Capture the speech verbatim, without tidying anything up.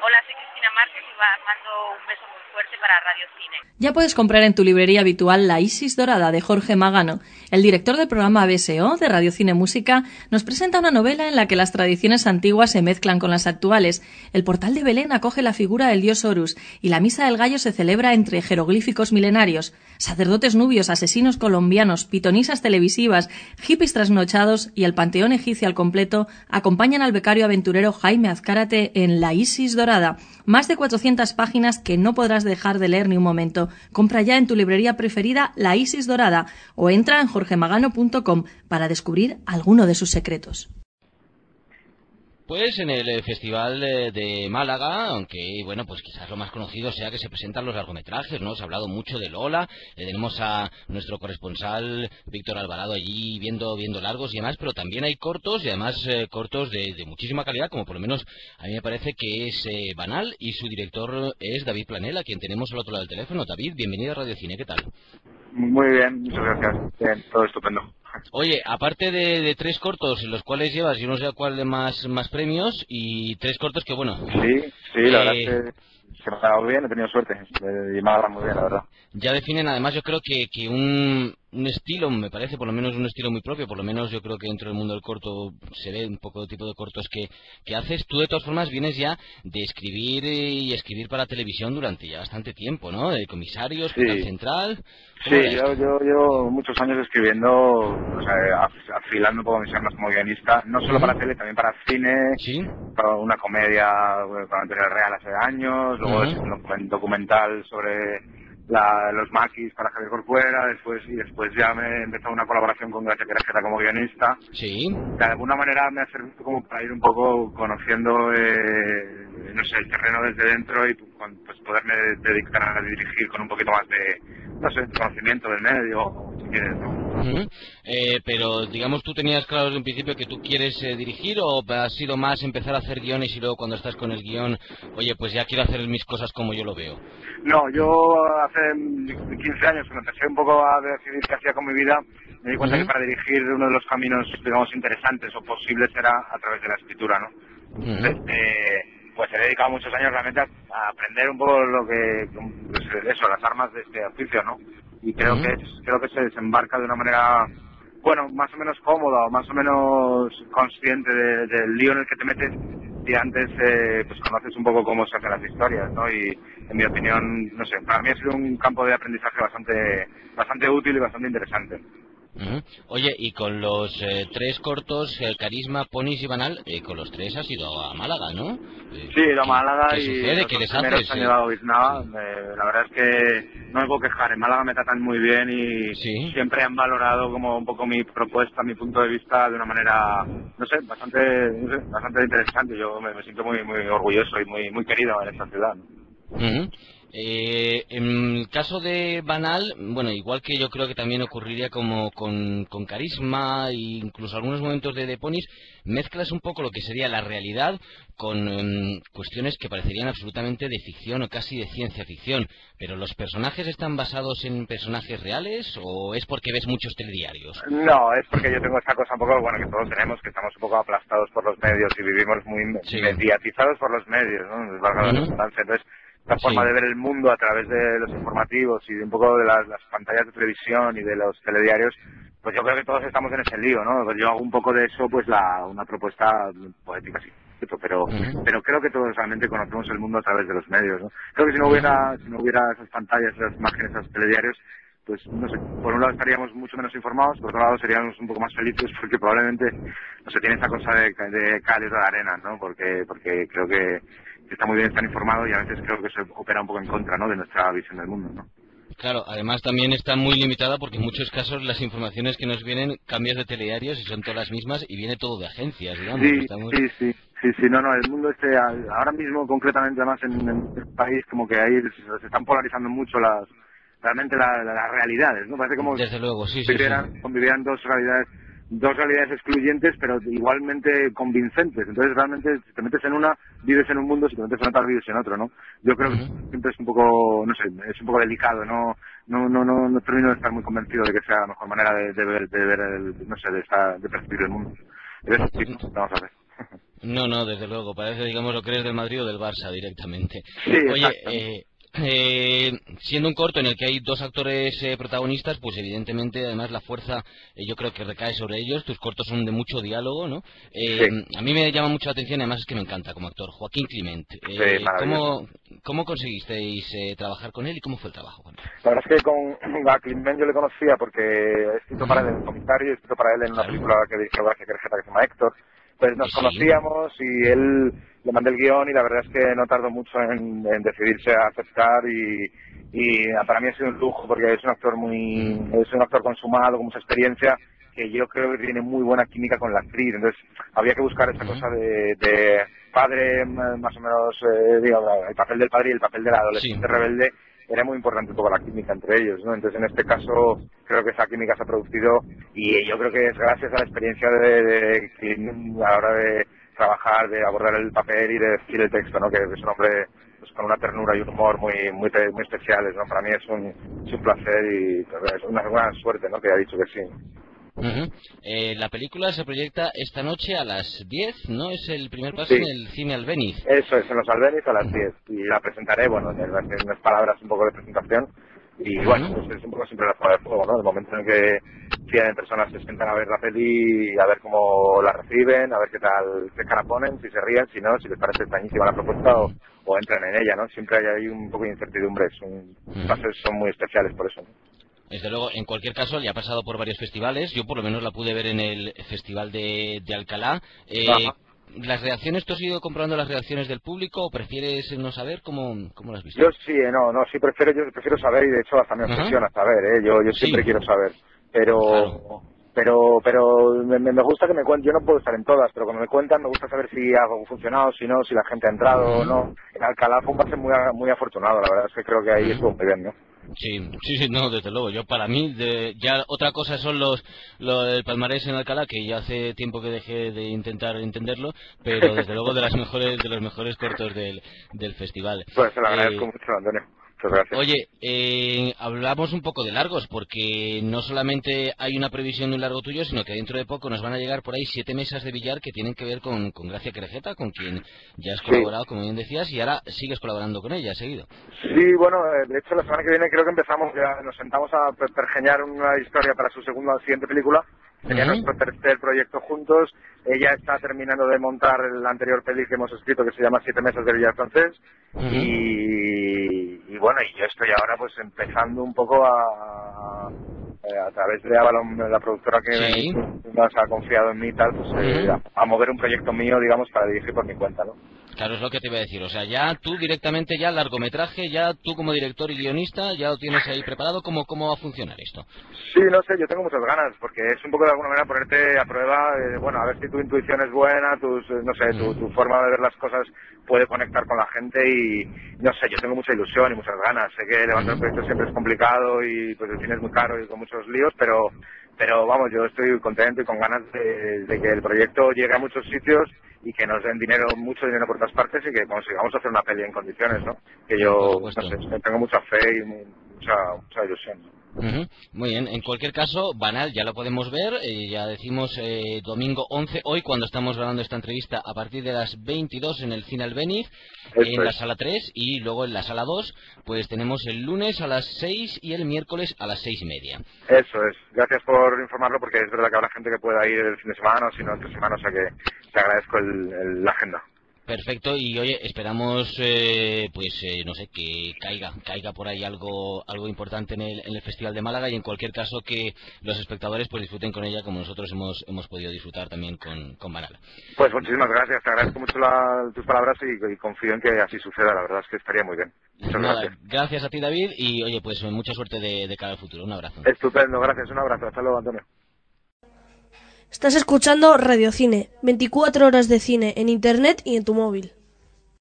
Hola, soy Cristina Márquez y va, mando un beso muy fuerte para Radio Cine. Ya puedes comprar en tu librería habitual La Isis Dorada de Jorge Magano. El director del programa B S O de Radio Cine Música nos presenta una novela en la que las tradiciones antiguas se mezclan con las actuales. El portal de Belén acoge la figura del dios Horus y la misa del gallo se celebra entre jeroglíficos milenarios. Sacerdotes nubios, asesinos colombianos, pitonisas televisivas, hippies trasnochados y el panteón egipcio al completo acompañan al becario aventurero Jaime Azcárate en La Isis Dorada. Más de cuatrocientas páginas que no podrás dejar de leer ni un momento. Compra ya en tu librería preferida La Isis Dorada o entra en jorge magano punto com para descubrir alguno de sus secretos. Pues en el Festival de Málaga, aunque bueno, pues quizás lo más conocido sea que se presentan los largometrajes, ¿no? Se ha hablado mucho de Lola, eh, tenemos a nuestro corresponsal Víctor Alvarado allí viendo viendo largos y demás, pero también hay cortos y además eh, cortos de, de muchísima calidad, como por lo menos a mí me parece que es eh, Banal, y su director es David Planel, a quien tenemos al otro lado del teléfono. David, bienvenido a Radio Cine, ¿qué tal? Muy bien, muchas gracias. Bien, todo estupendo. Oye, aparte de, de tres cortos, en los cuales llevas, yo no sé cuál de más, más premios, y tres cortos que, bueno... Sí, sí, la eh, verdad es que se me ha dado bien, he tenido suerte. Y me ha dado muy bien, la verdad. Ya definen, además, yo creo que, que un, un estilo, me parece, por lo menos un estilo muy propio, por lo menos yo creo que dentro del mundo del corto se ve un poco el tipo de cortos que, que haces. Tú, de todas formas, vienes ya de escribir y escribir para televisión durante ya bastante tiempo, ¿no? De comisarios, Sí. Canal Central... Sí, yo, yo llevo muchos años escribiendo, o sea, afilando un poco mis armas como guionista, no solo para tele, también para cine, ¿Sí? para una comedia para Antonio Real hace años, luego Uh-huh. es un documental sobre la, los maquis para Javier Corcuera, después y después ya me he empezado una colaboración con Gracia Querejeta como guionista. Sí. De alguna manera me ha servido como para ir un poco conociendo, eh, no sé, el terreno desde dentro y pues poderme dedicar a dirigir con un poquito más de, no sé, conocimiento del medio, si quieres, ¿no? Uh-huh. eh, pero, digamos, ¿tú tenías claro desde un principio que tú quieres eh, dirigir, o ha sido más empezar a hacer guiones y luego cuando estás con el guión, oye, pues ya quiero hacer mis cosas como yo lo veo? No, yo hace quince años, cuando empecé un poco a decidir qué hacía con mi vida, me di cuenta Uh-huh. que para dirigir uno de los caminos, digamos, interesantes o posibles era a través de la escritura, ¿no? Entonces, Uh-huh. eh, pues he dedicado muchos años realmente a, a aprender un poco lo que, pues eso, las armas de este oficio, ¿no? Y creo Uh-huh. que es, creo que se desembarca de una manera, bueno, más o menos cómoda o más o menos consciente de- del lío en el que te metes, y antes eh, pues conoces un poco cómo se hacen las historias, ¿no? Y en mi opinión, no sé, para mí ha sido un campo de aprendizaje bastante bastante útil y bastante interesante. Uh-huh. Oye, y con los eh, tres cortos, eh, Carisma, Ponis y Banal, eh, con los tres has ido a Málaga, ¿no? Eh, Sí, he ido a ¿qué- Málaga ¿Qué y sucede? los ¿Qué dos les primeros haces? han Eh, llevado Biznava. sí. Eh, la verdad es que no me puedo quejar. En Málaga me tratan muy bien y Sí. siempre han valorado como un poco mi propuesta, mi punto de vista de una manera, no sé, bastante, no sé, bastante interesante. Yo me, me siento muy, muy orgulloso y muy, muy querido en esta ciudad, ¿no? Ujú. Eh, en el caso de Banal, bueno, igual que yo creo que también ocurriría como con, con Carisma e incluso algunos momentos de The Ponis, mezclas un poco lo que sería la realidad con em, cuestiones que parecerían absolutamente de ficción o casi de ciencia ficción. Pero ¿los personajes están basados en personajes reales o es porque ves muchos telediarios? No, es porque yo tengo esta cosa un poco, bueno, que todos tenemos, que estamos un poco aplastados por los medios y vivimos muy me- Sí. mediatizados por los medios, ¿no? Valga la Ujú. redundancia. Entonces, esta Sí. forma de ver el mundo a través de los informativos y de un poco de las, las pantallas de televisión y de los telediarios, pues yo creo que todos estamos en ese lío, ¿no? Pues yo hago un poco de eso, pues la una propuesta poética, sí, pero Ujú. pero creo que todos realmente conocemos el mundo a través de los medios, ¿no? Creo que si no Ujú. hubiera si no hubiera esas pantallas, esas imágenes, esos telediarios, pues no sé, por un lado estaríamos mucho menos informados, por otro lado seríamos un poco más felices porque probablemente no se tiene esa cosa de, de cal y de arena, ¿no? Porque porque creo que está muy bien estar informado y a veces creo que se opera un poco en contra, ¿no? De nuestra visión del mundo, ¿no? Claro, además también está muy limitada porque en muchos casos las informaciones que nos vienen cambias de telediarios y son todas las mismas y viene todo de agencias, digamos. Sí, Estamos... sí, sí, sí, sí, no, no, el mundo este, a- ahora mismo concretamente además en, en el país como que ahí se, se están polarizando mucho las, realmente la- la- las realidades, ¿no? Parece como Desde luego, sí, sí, convivieran, sí. convivieran dos realidades, dos realidades excluyentes pero igualmente convincentes. Entonces realmente si te metes en una, vives en un mundo, si te metes en otra, vives en otro, ¿no? Yo creo que Ujú. siempre es un poco, no sé, es un poco delicado, ¿no? No, no, no, no termino de estar muy convencido de que sea la mejor manera de, de ver, de ver el, no sé, de, estar, de percibir el mundo. Entonces, sí, vamos a ver. No, no, desde luego, parece, digamos, lo que eres del Madrid o del Barça directamente. Sí, Oye, exacto. eh, eh, siendo un corto en el que hay dos actores eh, protagonistas, pues evidentemente, además, la fuerza eh, yo creo que recae sobre ellos. Tus cortos son de mucho diálogo, ¿no? Eh, Sí. A mí me llama mucho la atención, además es que me encanta como actor, Joaquín Climent. Sí, Eh, maravilloso. ¿cómo, ¿Cómo conseguisteis eh, trabajar con él y cómo fue el trabajo con él? La verdad es que con a Climent yo le conocía porque he escrito para él en el comentario, he escrito para él en una Claro, película que dirigió Gracia Querejeta que se llama Héctor. Pues que nos sí. conocíamos y él le mandé el guión y la verdad es que no tardó mucho en, en decidirse a aceptar y, y para mí ha sido un lujo porque es un actor muy, Mm, es un actor consumado, con mucha experiencia, que yo creo que tiene muy buena química con la actriz. Entonces había que buscar esa ujú. cosa de, de padre, m- más o menos, eh, digamos, el papel del padre y el papel del Sí. adolescente rebelde. Era muy importante un poco la química entre ellos, ¿no? Entonces, en este caso, creo que esa química se ha producido y yo creo que es gracias a la experiencia de, de Clint a la hora de trabajar, de abordar el papel y de decir el texto, ¿no? Que es un hombre pues, con una ternura y un humor muy muy muy especiales, ¿no? Para mí es un, es un placer y pues, es una gran suerte, ¿no? Que haya dicho que sí. Ujú. Eh, la película se proyecta esta noche a las diez, ¿no? Es el primer paso en Sí, el cine Albéniz. eso es, en los Albéniz a las diez y la presentaré, bueno, en en unas palabras un poco de presentación y bueno, Ujú. pues es un poco siempre la prueba de fuego, ¿no? El momento en que cien personas se sientan a ver la peli y a ver cómo la reciben, a ver qué tal, qué cara ponen, si se ríen, si no, si les parece extrañísima la propuesta o, o entran en ella, ¿no? Siempre hay ahí un poco de incertidumbre, son, Ujú. pases son muy especiales por eso, ¿no? Desde luego, en cualquier caso, ya ha pasado por varios festivales. Yo por lo menos la pude ver en el Festival de, de Alcalá. Eh, Ajá. ¿Las reacciones, tú has ido comprobando las reacciones del público o prefieres no saber cómo, cómo las has visto? Yo sí, eh, no, no, sí prefiero, yo prefiero saber y de hecho hasta me Ajá. obsesiona saber, ¿eh? Yo, yo Sí, siempre quiero saber, claro. pero, pero, pero me, me gusta que me cuenten, yo no puedo estar en todas, pero cuando me cuentan me gusta saber si algo ha funcionado, si no, si la gente ha entrado o Ujú. no. En Alcalá fue un pase muy, a- muy afortunado, la verdad es que creo que ahí estuvo Ujú. muy bien, ¿no? Sí, sí, sí, no, desde luego. Yo para mí, de- ya otra cosa son los, lo del palmarés en Alcalá, que ya hace tiempo que dejé de intentar entenderlo, pero desde luego de las mejores, de los mejores cortos del, del festival. Pues se lo agradezco Eh, mucho, Antonio. Muchas gracias. Oye, eh, hablamos un poco de largos, porque no solamente hay una previsión de un largo tuyo, sino que dentro de poco nos van a llegar por ahí siete mesas de billar que tienen que ver con, con Gracia Querejeta, con quien ya has Sí. colaborado, como bien decías, y ahora sigues colaborando con ella, seguido. Sí, bueno, eh, de hecho la semana que viene creo que empezamos, ya nos sentamos a per- pergeñar una historia para su segunda siguiente película. Sería Ujú, nuestro tercer proyecto juntos. Ella está terminando de montar la anterior peli que hemos escrito que se llama Siete mesas de billar francés. ujú. Y, y bueno, y yo estoy ahora pues empezando un poco a, eh, a través de Avalon, la productora que Sí. me- más ha confiado en mí y tal, pues eh, Ujú. a, a mover un proyecto mío, digamos, para dirigir por mi cuenta, ¿no? Claro, es lo que te iba a decir. O sea, ya tú directamente, ya largometraje, ya tú como director y guionista, ya lo tienes ahí preparado. ¿Cómo, cómo va a funcionar esto? Sí, no sé, yo tengo muchas ganas, porque es un poco de alguna manera ponerte a prueba, eh, bueno, a ver si tu intuición es buena, tus, eh, no sé, tu, tu Ujú, forma de ver las cosas puede conectar con la gente y, no sé, yo tengo mucha ilusión y muchas ganas. Sé que levantar un ujú. proyecto siempre es complicado y pues el cine es muy caro y con muchos líos, pero, pero vamos, yo estoy contento y con ganas de, de que el proyecto llegue a muchos sitios y que nos den dinero, mucho dinero por todas partes y que consigamos hacer una peli en condiciones, ¿no? Que Mm, Por yo, no supuesto. sé, tengo mucha fe y mu- mucha, mucha ilusión. Ujú, muy bien, en cualquier caso, Banal ya lo podemos ver, eh, ya decimos eh, domingo once, hoy cuando estamos grabando esta entrevista, a partir de las veintidós en el Cine Albéniz, Eso en la es. sala tres, y luego en la sala dos, pues tenemos el lunes a las seis y el miércoles a las seis y media. Eso es. Gracias por informarlo porque es verdad que habrá gente que pueda ir el fin de semana o si no entre semana, o sea que te agradezco el, el- la agenda. Perfecto, y oye, esperamos, eh, pues, eh, no sé, que caiga, caiga por ahí algo, algo importante en el, en el Festival de Málaga y en cualquier caso que los espectadores pues disfruten con ella como nosotros hemos, hemos podido disfrutar también con, con Banal. Pues muchísimas gracias, te agradezco mucho la- tus palabras y, y confío en que así suceda, la verdad es que estaría muy bien. Muchas Nada, gracias. gracias a ti David y oye, pues mucha suerte de, de cara al futuro. Un abrazo. Estupendo, gracias, un abrazo, hasta luego Antonio. Estás escuchando Radio Cine, veinticuatro horas de cine en internet y en tu móvil.